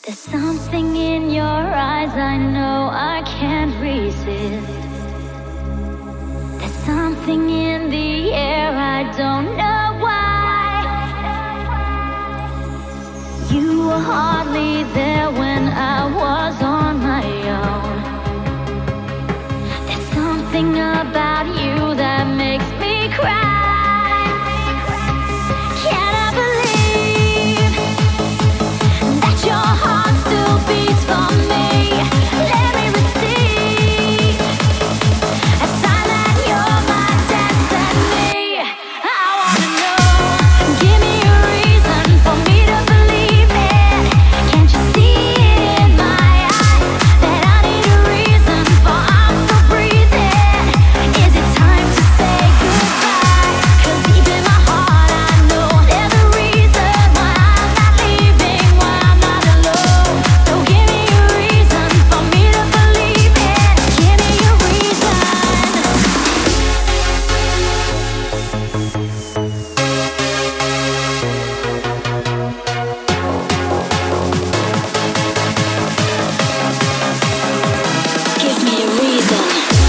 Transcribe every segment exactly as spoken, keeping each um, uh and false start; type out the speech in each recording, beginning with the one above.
There's something in your eyes I know I can't resist. There's something in the air I don't know why. You were hardly there when I was on my own. There's something about you that makes me cry. Can I believe that your heart still beats for me? Let me receive a sign that you're my destiny. I wanna know, give me a reason for me to believe it. Can't you see it in my eyes that I need a reason for I'm still breathing? Is it time to say goodbye? 'Cause deep in my heart I know there's a reason why I'm not leaving, why I'm not alone. So give me a reason for me to believe it. Give me a reason. Give me a reason.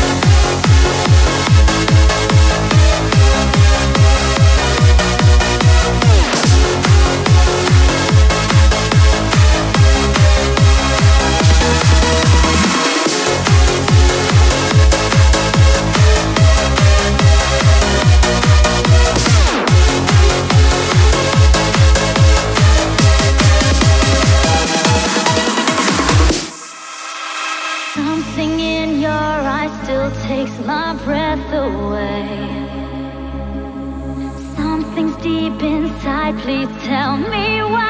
Something in your eyes still takes my breath away. Something's deep inside, please tell me why.